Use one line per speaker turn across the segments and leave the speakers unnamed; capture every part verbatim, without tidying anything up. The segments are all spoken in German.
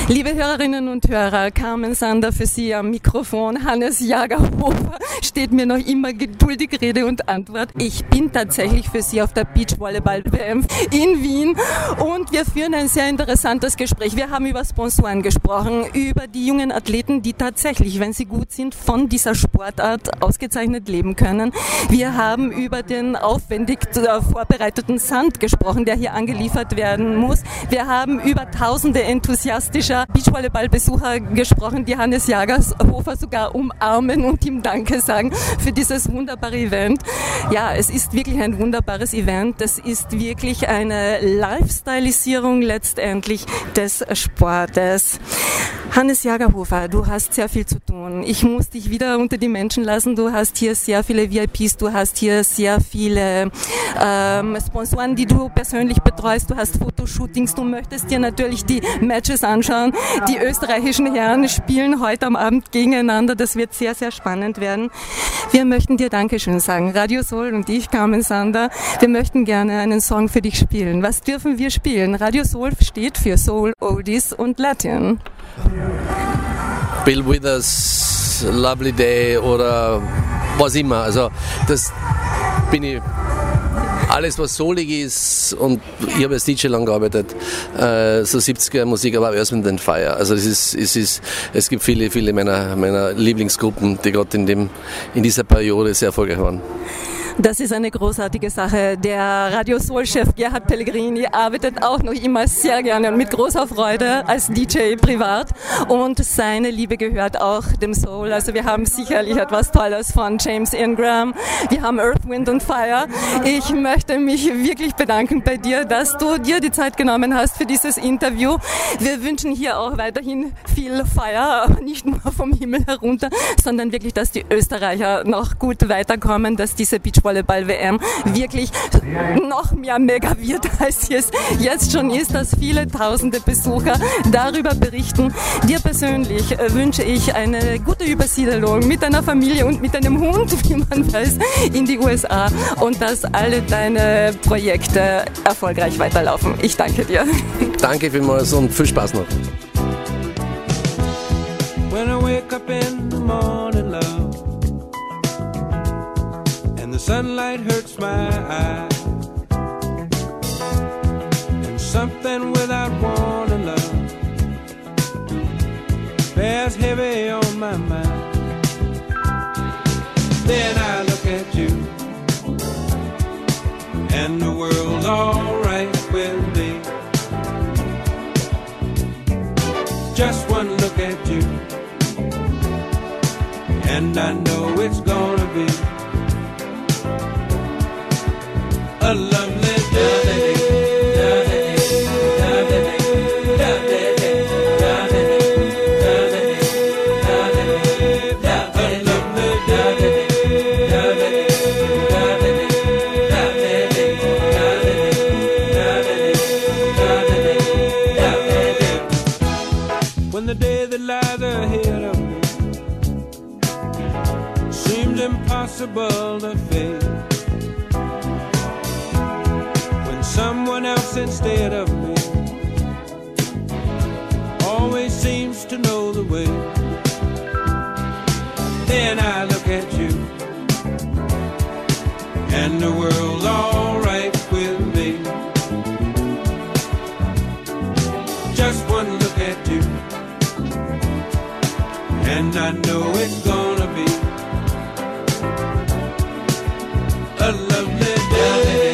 Liebe Hörerinnen und Hörer, Carmen Sander für Sie am Mikrofon. Hannes Jagerhofer steht mir noch immer geduldig Rede und Antwort. Ich bin tatsächlich für Sie auf der Beachvolleyball-W M in Wien und wir führen ein sehr interessantes Gespräch. Wir haben über Sponsoren gesprochen, über die jungen Athleten, die tatsächlich, wenn sie gut sind, von dieser Sportart ausgezeichnet leben können. Wir haben über den aufwendig vorbereiteten Sand gesprochen, der hier angeliefert werden muss. Wir haben über tausende enthusiastischer Beachvolleyball-Besucher gesprochen, die Hannes Jagerhofer sogar umarmen und ihm Danke sagen für dieses wunderbare Event. Ja, es ist wirklich ein wunderbares Event. Es ist wirklich eine Lifestylisierung letztendlich des Sportes. Hannes Jagerhofer, du hast sehr viel zu tun. Ich muss dich wieder unter die Menschen lassen. Du hast hier sehr viele V I Ps, du hast hier sehr viele ähm, Sponsoren, die du persönlich betreust. Du hast Fotoshootings, du möchtest dir natürlich die Matches anschauen. Die österreichischen Herren spielen heute am Abend gegeneinander. Das wird sehr, sehr spannend werden. Wir möchten dir Dankeschön sagen. Radio Soul und ich, Carmen Sander, wir möchten gerne einen Song für dich spielen. Was dürfen wir spielen? Radio Soul steht für Soul, Oldies und Latin.
Bill Withers, Lovely Day oder was immer. Also das bin ich. Alles, was soulig ist, und ich habe als D J lang gearbeitet, äh, so siebziger Musik, aber auch Earth, Wind and Fire. Also es ist, es ist, es gibt viele, viele meiner, meiner Lieblingsgruppen, die gerade in dem, in dieser Periode sehr erfolgreich waren.
Das ist eine großartige Sache. Der Radio Soul-Chef Gerhard Pellegrini arbeitet auch noch immer sehr gerne und mit großer Freude als D J privat und seine Liebe gehört auch dem Soul. Also wir haben sicherlich etwas Tolles von James Ingram. Wir haben Earth, Wind and Fire. Ich möchte mich wirklich bedanken bei dir, dass du dir die Zeit genommen hast für dieses Interview. Wir wünschen hier auch weiterhin viel Fire, aber nicht nur vom Himmel herunter, sondern wirklich, dass die Österreicher noch gut weiterkommen, dass diese Beachvolleyball Volleyball-W M wirklich noch mehr mega wird, als es jetzt schon ist, dass viele tausende Besucher darüber berichten. Dir persönlich wünsche ich eine gute Übersiedelung mit deiner Familie und mit deinem Hund, wie man weiß, in die U S A und dass alle deine Projekte erfolgreich weiterlaufen. Ich danke dir.
Danke vielmals und viel Spaß noch.
When I wake up in the morning, love, the sunlight hurts my eyes, and something without warning, love, bears heavy on my mind. Then I look at you, and the world's alright with me. Just one look at you, and I know it's gonna be a lovely day. When the day that lies ahead of me seems impossible to face, someone else instead of me always seems to know the way. Then I look at you, and the world's alright with me. Just one look at you, and I know it's gonna be a lovely day.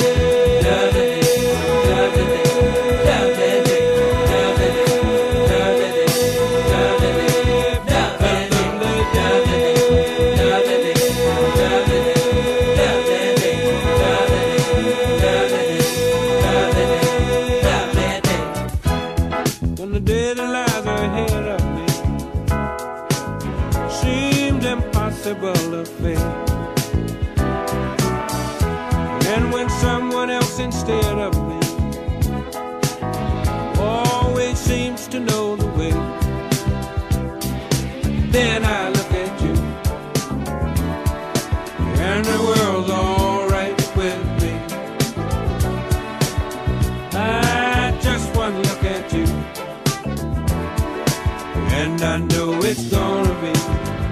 To fail. And when someone else instead of me always seems to know the way, then I look at you, and the world's alright with me. I just one look at you, and I know it's gonna be